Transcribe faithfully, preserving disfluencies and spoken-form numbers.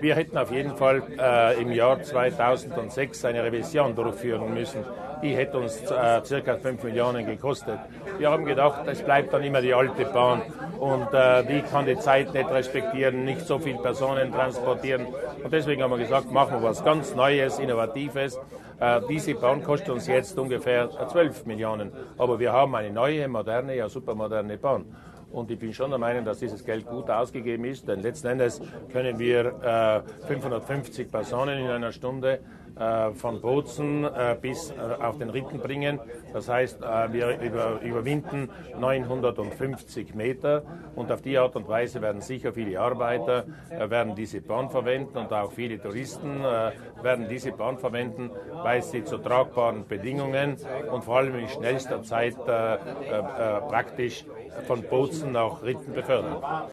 Wir hätten auf jeden Fall äh, im Jahr zweitausendsechs eine Revision durchführen müssen. Die hätte uns äh, circa fünf Millionen gekostet. Wir haben gedacht, es bleibt dann immer die alte Bahn und äh, die kann die Zeit nicht respektieren, nicht so viele Personen transportieren. Und deswegen haben wir gesagt, machen wir was ganz Neues, Innovatives. Äh, diese Bahn kostet uns jetzt ungefähr zwölf Millionen. Aber wir haben eine neue, moderne, ja supermoderne Bahn. Und ich bin schon der Meinung, dass dieses Geld gut ausgegeben ist, denn letzten Endes können wir äh, fünfhundertfünfzig Personen in einer Stunde äh, von Bozen äh, bis äh, auf den Ritten bringen. Das heißt, äh, wir über, überwinden neunhundertfünfzig Meter und auf die Art und Weise werden sicher viele Arbeiter äh, werden diese Bahn verwenden und auch viele Touristen äh, werden diese Bahn verwenden, weil sie zu tragbaren Bedingungen und vor allem in schnellster Zeit äh, äh, praktisch von Bozen nach Ritten befördert.